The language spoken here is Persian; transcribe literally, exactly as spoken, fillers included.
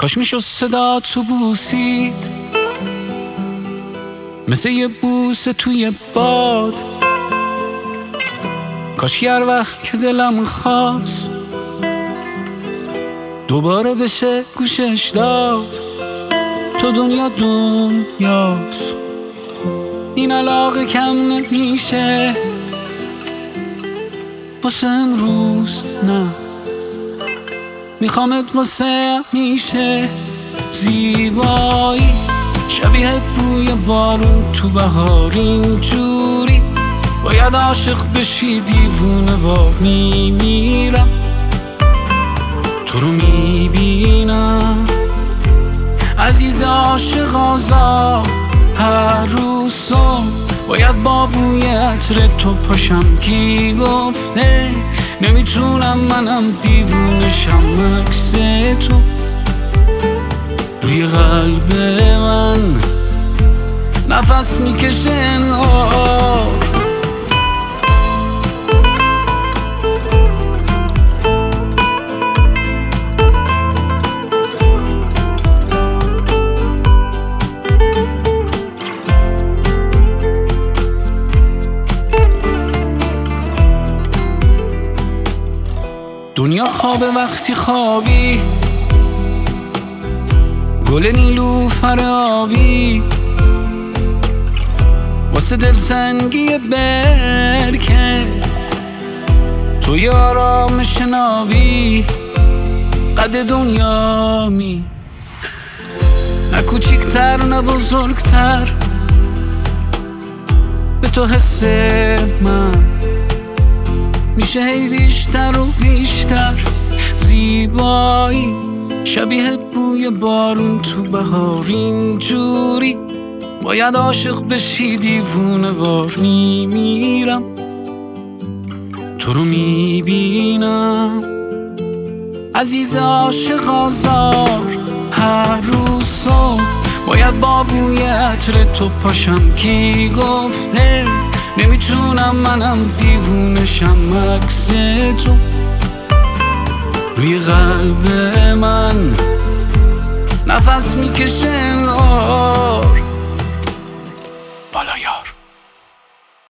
کاش میشد صدا تو بوسید مثل یه بوسه توی باد. کاش هر وقت که دلم خواست دوباره بشه گوشش داد. تو دنیا دنیاست، این علاقه کم نمیشه واسه امروز نه، میخوامت واسه میشه. زیبایی شبیه بوی بارون تو بهار، اینجوری باید عاشق بشی دیوونه وار. میمیرم تو رو میبینم عزیز عاشق آزاد. هر روز صبح باید با بوی عطر تو پاشم. کی گفته نمیتونم منم دیوونشم؟ عکس تو روی قلب من نفس میکشه انگار. دنیا خواب وقتی خوابی، گل نیلوفر آبی واسه دلتنگی برکه. توی آرامش نابی قد دنیا می، نه کوچیکتر نه بزرگتر به تو حس من میشه هی بیشتر و بیشتر. زیبایی شبیه بوی بارون تو بهار، اینجوری باید عاشق بشی دیوونه وار. میمیرم تو رو میبینم عزیز عاشق آزار. هر روز صبح باید با بوی عطر تو پاشم. کی گفته نمیتونم منم دیوونشم؟ عکس تو روی قلب من نفس میکشه انگار. بالای